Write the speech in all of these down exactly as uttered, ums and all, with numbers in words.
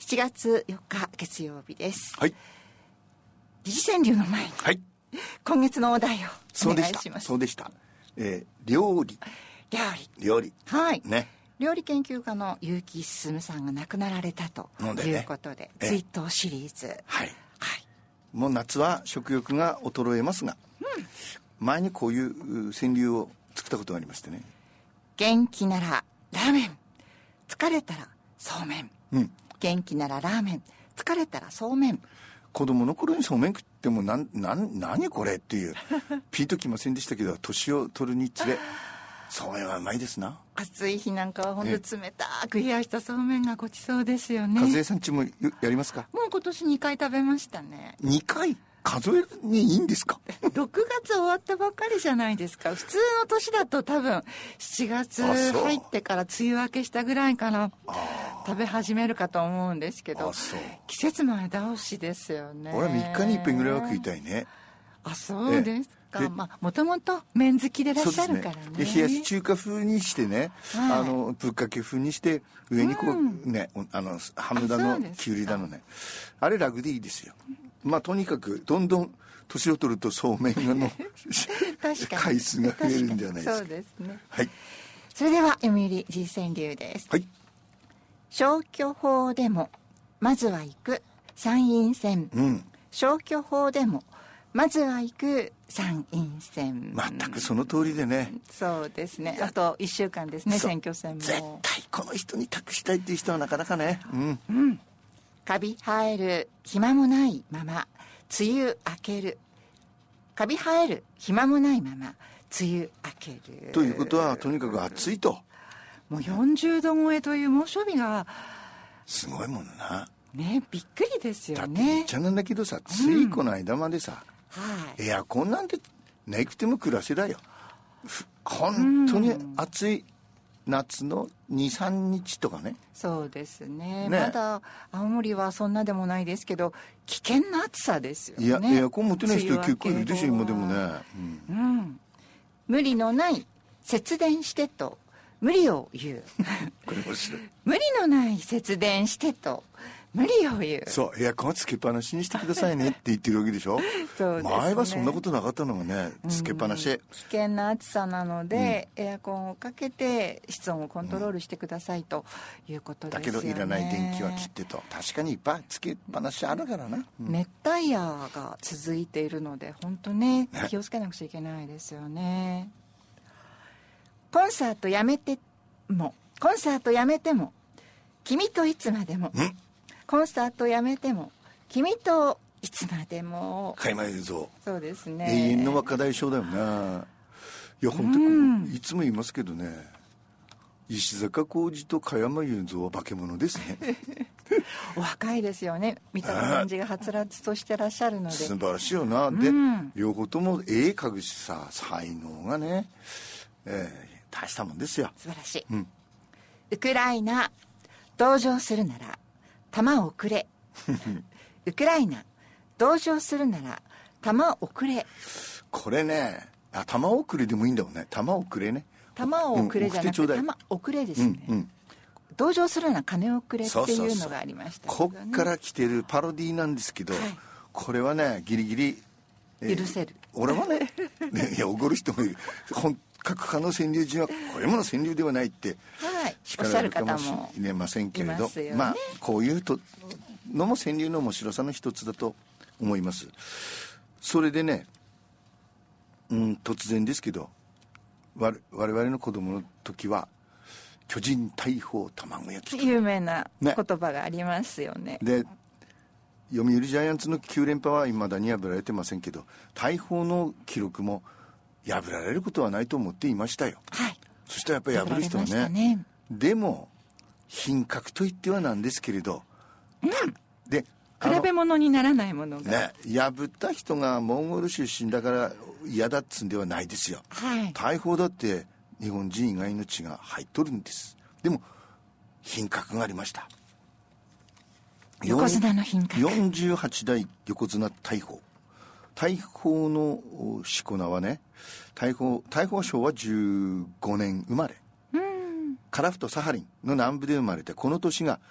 しちがつよっか月曜日です。 はい。 疑似川柳の前に、はい、今月のお題をお願いします。 そうでした。そうでした。えー、料理。 料理。 料理。 はい。 ね。 料理研究家の結城進さんが亡くなられたということで、ね、追悼シリーズ。はい。 はい。もう夏は食欲が衰えますが、うん、前にこういう川柳を作ったことがありましてね。 元気ならラーメン、疲れたらそうめん。 うん。 元気ならラーメン、疲れたらそうめん。 子供の頃にそうめん食ってもなんなん何これっていうピンときませんでしたけど、年を取るにつれそうめんはうまいですな。 暑い日なんかは本当冷たく冷やしたそうめんがごちそうですよね。 和江さんちもやりますか？ もう今年にかい食べましたね。 にかい数えにいいんですか？ ろくがつ終わったばっかりじゃないですか。普通の年だと多分しちがつ入ってから梅雨明けしたぐらいから食べ始めるかと思うんですけど、季節前倒しですよね。 俺はみっかにいっぺんぐらいは食いたいね。 あ、そうですか。まあもともと麺好きでいらっしゃるからね。 で、ね、冷やし中華風にしてね、はい、あのぶっかけ風にして上にこう、うん、ね、あのハムだのきゅうりだのね、あれ楽でいいですよ。まあとにかくどんどん年を取るとそうめんの回数が増えるんじゃないですか。 そうですね。 はい。 それでは読売時事川柳です。 はい。 消去法でもまずは行く参院選。うん。消去法でもまずは行く参院選。 全くその通りでね。 そうですね。あといっしゅうかんですね、選挙戦も。 絶対この人に託したいっていう人はなかなかね。うん。 うん。カビ生える暇もないまま梅雨明ける。カビ生える暇もないまま梅雨明ける。 ということはとにかく暑いと。 もうよんじゅうど超えという猛暑日がすごいもんな。 ね、びっくりですよね。 だって言っちゃなんだけどさ、ついこの間までさ、 うん、はい、 エアコンなんてなくても暮らせだよ。本当に暑い夏のにさんにちとかね。 そうです ね, ね。まだ青森はそんなでもないですけど危険な暑さですよね。 いやエアコン持ってない人結構いるでしょ今でもね、 うんうん、無理のない節電してと無理を言うこれ面白い。 無理のない節電してと無理を言う。 そうエアコンはつけっぱなしにしてくださいねって言ってるわけでしょ。 そうですね、 前はそんなことなかったのがね、つけっぱなし、うん、 危険な暑さなので、うん、エアコンをかけて室温をコントロールしてくださいということですよね、 だけどいらない電気は切ってと。確かにいっぱいつけっぱなしあるからな、 うん、熱帯夜が続いているので本当ね気をつけなくちゃいけないですよね。コンサートやめてもコンサートやめても君といつまでも、コンサートやめても君といつまでも。 加山雄三。 そうですね。 永遠の若大将だよな。いや本当に、うん、いつも言いますけどね、石坂浩二と加山雄三は化け物ですね。 お若いですよね。見た感じがはつらつとしてらっしゃるので素晴らしいよな。で、うん、両方とも絵描くしさ、才能がね、えー、大したもんですよ。 素晴らしい、うん、ウクライナ同情するなら弾をくれ。ウクライナ同情するなら弾をくれ。 これね、あ、弾をくれでもいいんだもんね。弾をくれね。 弾をくれじゃなくて、弾をくれですね、うんうん、同情するなら金をくれっていうのがありましたけどね。 そうそうそう、こっから来てるパロディなんですけど、はい、これはねギリギリ、 えー、許せる。 俺はね、ね、いや怒る人もいる。本各派の川柳人はこういうもの川柳ではないって叱られるかもしれませんけれど、 ね、 まあこういうとのも川柳の面白さの一つだと思います。それでね、うん、突然ですけど我, 我々の子供の時は巨人大砲卵焼き有名な言葉がありますよね。 で読売ジャイアンツのきゅう連覇はいまだに破られてませんけど、大砲の記録も破られることはないと思っていましたよ、はい、そしたらやっぱり破る人は ね, ねでも品格といってはなんですけれど、 うん、で比べ物にならないものが、 ね、破った人がモンゴル出身だから嫌だっつんではないですよ、はい、大砲だって日本人以外の血が入っとるんです。でも品格がありました。 横綱の品格。 よんじゅうはち代横綱大砲。大砲のしこ名はね、大砲、大砲はしょうわじゅうごねん生まれ、うん、樺太サハリンの南部で生まれて、この年が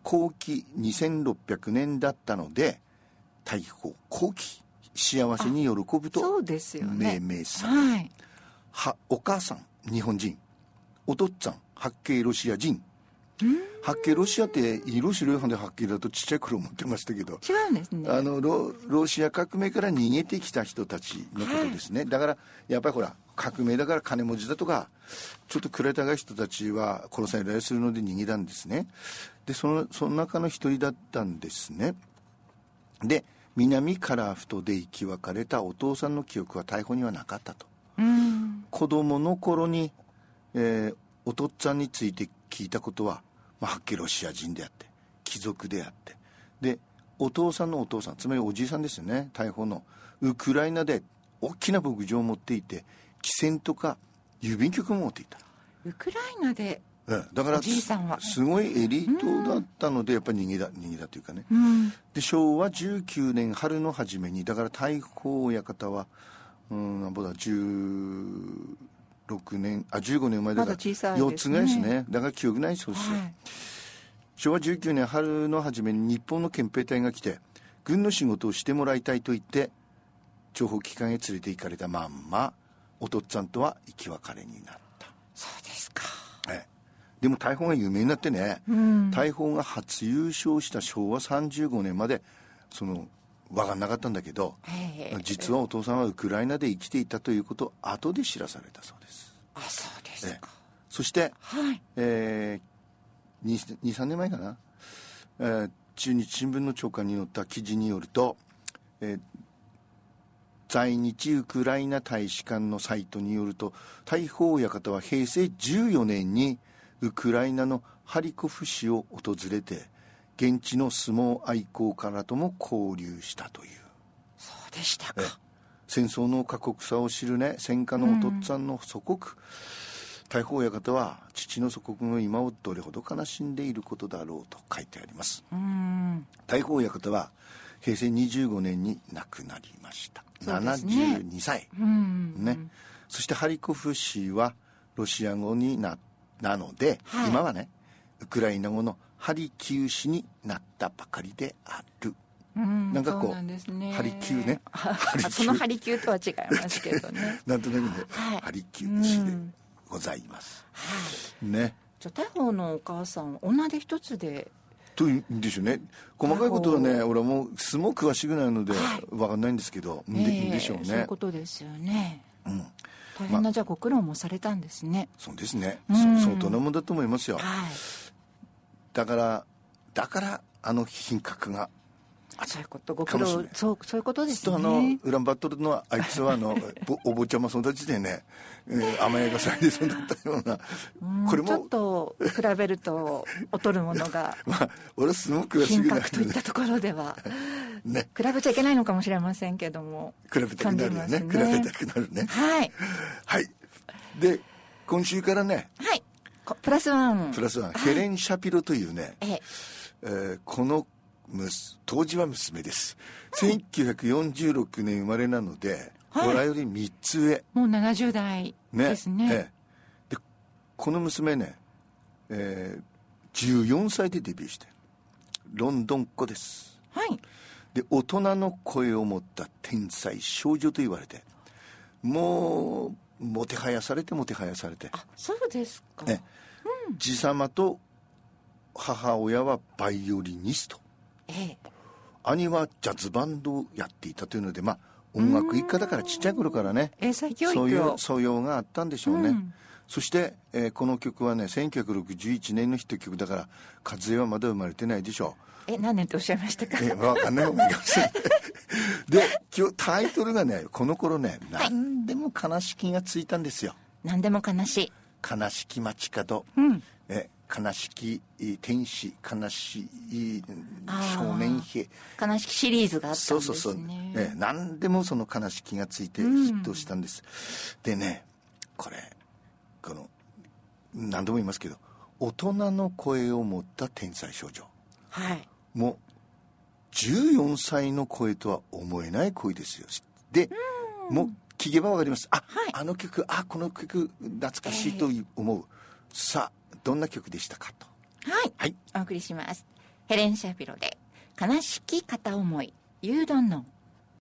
後期にせんろっぴゃくねんだったので大砲後期幸せに喜ぶと命名され、 はい、 はお母さん日本人、お父っつぁん八景ロシア人。八景ロシアって色白い方で八景だとちっちゃい頃思ってましたけど違うんですね。 あの ロ, ロシア革命から逃げてきた人たちのことですね、はい、だからやっぱりほら革命だから金持ちだとかちょっと暗たがい人たちは殺されたりするので逃げたんですね。でそのその中の一人だったんですね。で南カラフトで生き別れたお父さんの記憶は逮捕にはなかったと。 うん、 子供の頃に、えー、お父っつぁんについて聞いたことは、まあ、はっきりロシア人であって貴族であって、でお父さんのお父さんつまりおじいさんですよね、逮捕のウクライナで大きな牧場を持っていて汽船とか郵便局も持っていた。 ウクライナでだからおじいさんはすごいエリートだったのでやっぱり逃げだ逃げだというかね、 うん、 で昭和じゅうきゅうねん春の初めにだから大砲親方はうんなんぼだじゅうろくねんあじゅうごねん生まれだからまだ小さいですね。 よっつぐらいですね。だから記憶ないそうですよ、 はい、 昭和じゅうきゅうねん春の初めに日本の憲兵隊が来て軍の仕事をしてもらいたいと言って諜報機関へ連れて行かれたまんまお父っつぁんとは生き別れになった。 そうですか、 ええ、でも大砲が有名になってね、 うん、 大砲が初優勝した昭和さんじゅうごねんまでその分かんなかったんだけど、実はお父さんはウクライナで生きていたということを後で知らされたそうです。 あ、そうですか。 そして、 はいえー、にさんねんまえかな、えー、中日新聞の朝刊に載った記事によると、えー、在日ウクライナ大使館のサイトによると大砲親方はへいせいじゅうよねんにウクライナのハリコフ市を訪れて現地の相撲愛好家らとも交流したという。 そうでしたか。 戦争の過酷さを知るね戦火のお父っつぁんの祖国、うん、大砲親方は父の祖国の今をどれほど悲しんでいることだろうと書いてあります。 うん、 大砲親方はへいせいにじゅうごねんに亡くなりました。 ね、 ななじゅうにさい、 うんね、そしてハリコフ市はロシア語に な, なので、はい、今はねウクライナ語のハリキウ市になったばかりである。 うん、 なんかこう、 そうなんですね、 ハリキューねハリキューそのハリキューとは違いますけどねなんとなくね、 はい、 ハリキュー市でございます、 はい、 ね。 じゃあ大砲のお母さん女手一つでというんでしょうね。細かいことはね俺はもう相撲詳しくないので分かんないんですけど、はい、で, えー、 でしょうね。 そういうことですよね、 うん、 大変な、ま、じゃあご苦労もされたんですね。 そうですね、 うん、 相当なもんだと思いますよ、 はい、 だからだからあの品格があ、そういうことご苦労、そうそういうことですね。 あのウランバットルのあいつはあのお坊ちゃま育ちでね、えー、甘やかされて育ったようなこれもちょっと比べると劣るものがまあ俺はすごく品格といったところでは、ね、比べちゃいけないのかもしれませんけども比べたくなるよ ね, ね比べたくなるね。 はいはいで今週からね、 はい、プラスワンプラスワン、はい、ヘレン・シャピロというね、 ええー、この当時は娘です、うん、せんきゅうひゃくよんじゅうろくねん生まれなので、はい、俺よりみっつ上、 もうななじゅう代ですね。 ね、でこの娘ね、えー、じゅうよんさいでデビューしてロンドンっ子です、 はい、 で大人の声を持った天才少女と言われてもうもてはやされてもてはやされて。 あ、そうですか、 ね、うん、じさまと母親はバイオリニスト、 ええ、 兄はジャズバンドをやっていたというので、まあ、音楽一家だからちっちゃい頃からね英才教育をそういう素養があったんでしょうね、うん、そして、えー、この曲はねせんきゅうひゃくろくじゅういちねんのヒット曲だから和江はまだ生まれてないでしょう。え、何年っておっしゃいましたか。 え分かんない方がいいかもしれないで今日タイトルがねこの頃ね、はい、何でも悲しきがついたんですよ。 何でも悲しい悲しき街角、 うん、 え悲しき天使、悲しい少年兵、 悲しきシリーズがあったんですね。そうそうそう、 え何でもその悲しきがついてヒットしたんです、うん、でねこれこの何度も言いますけど大人の声を持った天才少女、 はい、 もうじゅうよんさいの声とは思えない声ですよ。で、うん、もう聞けばわかります。あ、はい、あの曲、あこの曲懐かしいと思う、えー、さあどんな曲でしたかと。 はい、 はい、 お送りします。 ヘレン・シャピロで悲しき片思い You don't know。